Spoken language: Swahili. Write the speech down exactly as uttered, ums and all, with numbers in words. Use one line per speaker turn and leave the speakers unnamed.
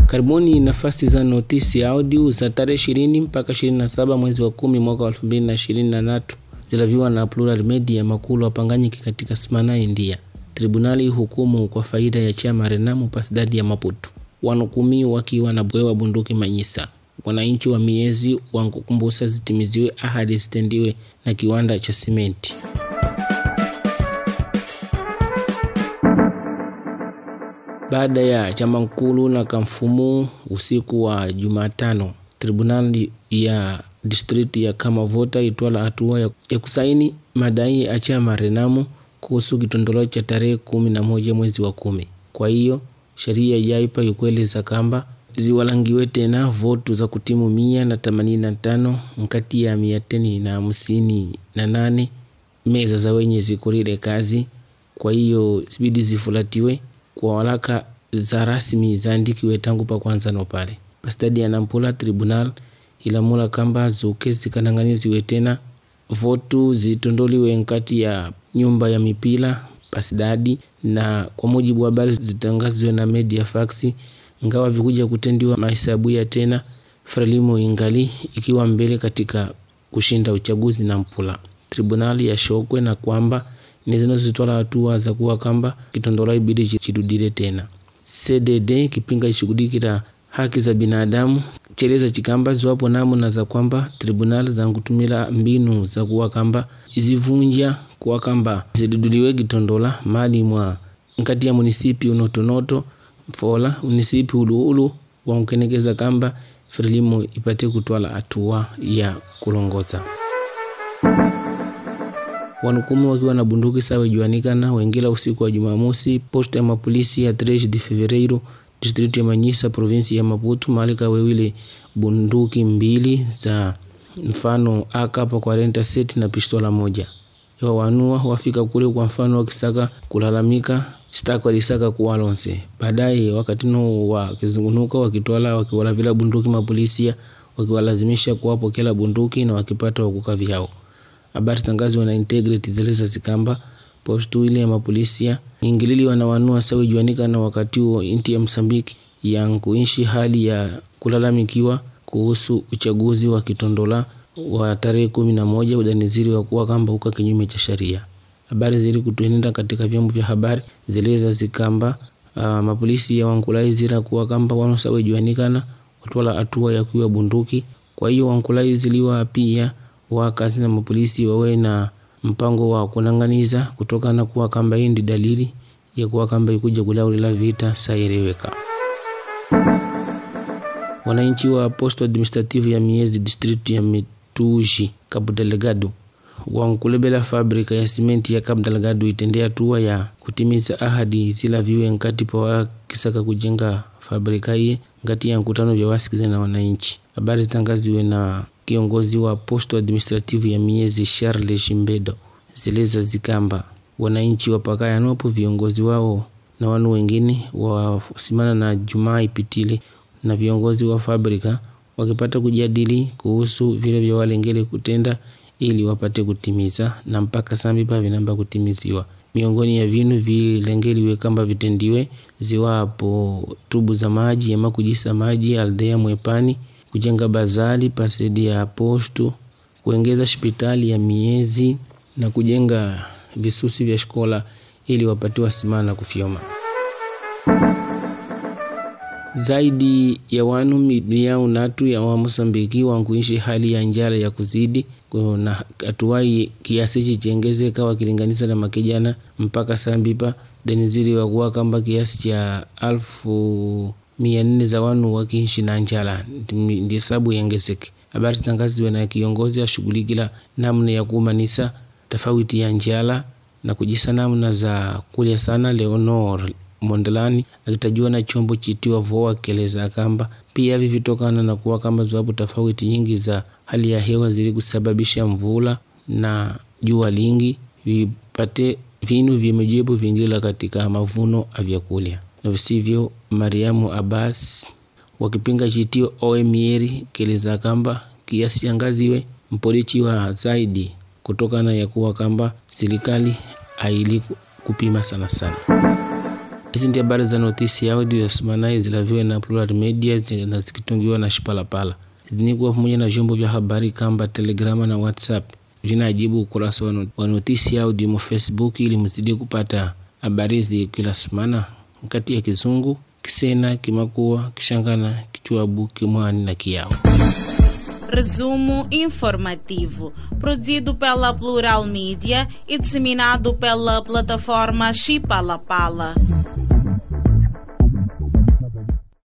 Karibuni nafasi za notisi audio za tarehe ishirini mpaka ishirini na saba mwezi wa kumi mwaka wa elfu mbili na ishirini na tatu zilaviwa na Plural Media makulu wapanganyiki katika Smana, India. Tribunali hukumu kwa faida ya chama Renamo pasidadi ya Maputo. Wanukumi wakiwa na bwewa bunduki manyisa. Wananchi wa miezi wankukumbusa zitimiziwe ahadi zitendiwe na kiwanda cha simenti. Baada ya chama mkulu na kamfumu usiku wa Jumatano, tribunali ya district ya Kamavota itwala hatua ya, ya kusaini madai ya chama Renamo kuhusu kitondolo cha tarehe kumi na moja mwezi wa kumi. Kwa hiyo sheria yaipa yukueleza kamba ziwalangiwe tena votu za kutimu mia na themanini na tano mkati ya mia teni na hamsini na nane meza za wenye zikurire kazi. Kwa hiyo zibidi zifulatiwe kwa walaka za rasmi zaandikiwe tangu pa kwanza no pale. Pastadi ya Nampula tribunal ilamula kamba zukezi kananganiziwe tena votu zitondoliwe nkati ya nyumba ya mipila pasidadi, na kwa mujibu wa habari zitangazwe na media faxi ngawa vikuja kutendiwa mahesabu ya tena Frelimo ingali ikiwa mbele katika kushinda uchaguzi Nampula. Tribunali ya shokwe na kwamba nizino zitwala hatua za kuwa kamba kitondola ibidi chidudire tena. C D D kipinga ishugudikira haki za binadamu cheleza chikamba zwapo namu na za kwamba tribunali za ngutumila mbinu za kuwa kamba izivunja kuwa kamba ziduduliwe kitondola mali mwa nkati ya munisipi unotonoto mfola munisipi uluulu wa mkenekeza kamba Frelimo ipate kutwala hatua ya kulongoza. Wanukumi wakiwa na bunduki sawe juanikana wengila usiku wa Jumamosi posta ya mapolisi ya treze de Fevereiro district ya Manyisa provinsi ya Maputo malika wewile bunduki mbili za mfano A K arobaini na sita na pistola moja. Yawa wanua wafika kule kwa mfano wakisaka kulalamika staka walisaka kuwalonse. Baadaye wakati no wakizungunuka wakitwala wakiwala vila bunduki mapolisia wakiwalazimisha kuwapo kila bunduki na wakipata wakuka vyao. Habari tangazo na Integrity zeleza zikamba postu ile ya mapolisia ingilili wanawanua sawe juanika na wakati huo inti ya Msambiki yang kuishi hali ya kulalamikiwa kuhusu uchaguzi wa kitondola wa tarehe kumi na moja udaniziri wa kuwa kamba uka kinyume cha sharia. Habari zili kutuenenda katika vyombo vya habari zeleza zikamba uh, mapolisi ya Wankulai zira kuwa kamba wano sawe juanikana watwala hatua ya kuwa bunduki. Kwa hiyo Wankulai ziliwa pia wakazi na mapolisi wawe na mpango wa kunanganiza kutoka na kuwa kamba hii ndi dalili ya kuwa kamba ikuja kulaulila vita saireweka. Wananchi wa posto administrative ya Miezi district ya Mituji Cabo Delgado wankulebela fabrika ya simenti ya Cabo Delgado itendea hatua ya kutimiza ahadi zila viwe nkati pa kisaka kujenga fabrika hii ngati ya mkutano vya wasikize na wananchi. Habari zitangaziwe na kiongozi wa posto administrative ya Miezi Charles Shimbedo zeleza zikamba wananchi wapakaya nopo viongozi wao na wanu wengine wasimana na Jumaa ipitile na viongozi wa fabrika wakipata kujadili kuhusu vile vya walengele kutenda ili wapate kutimiza na mpaka sambi pa vinamba kutimiziwa. Miongoni ya vinu vilengeliwe kamba vitendiwe ziwapo tubu za maji ya makujisa maji aldea Mwepani, kujenga bazali pasedi ya postu, kuengeza hospitali ya Miezi na kujenga visusi vya shkola ili wapatiwa simana kufyoma. Zaidi ya wanu milioni natu ya wa Mosambiki wankuishi hali ya njala ya kuzidi na atuwai kiasi chichengeze kawa kilinganisa na makijana mpaka sambipa deniziri wa kuwa kamba kiasi cha alfu mia nne za wanu wakiishi na njala ndi sabu yengezeke. Habari tangaziwe na kiongozi ashughulikila namna ya kumanisa tofauti ya njala na kujisa namna za kulia sana Leonor Mondelani akitajua na chombo chitiwa voa keleza kamba pia vivitokana na kuwa kamba zuwapo tofauti nyingi za hali ya hewa zili kusababisha mvula na jua lingi vipate vinu vimejebu vingila katika mavuno avyakulia. Na visivyo Mariamu Abbas wakipinga chitio oemieri keleza kamba kiasi yangaziwe mpolichi wa zaidi kutokana ya kuwa kamba serikali haili kupima sana sana. Hizi ndio habari za notisi audio ya semana zilaviwa na Plural Media na zikitungiwa na Shipalapala. Zinikuwa pamoja na vyombo vya habari kama Telegrama na WhatsApp. Vinajibu ukurasa wa notisi audio mu Facebook ili mzidi kupata habari hizi kila semana kati ya Kizungu, Kisena, Kimakua, Kishangana, Kichwabu, Kimwani na Kiao.
Resumo informativo, produzido pela Plural Media e disseminado pela plataforma Shipalapala.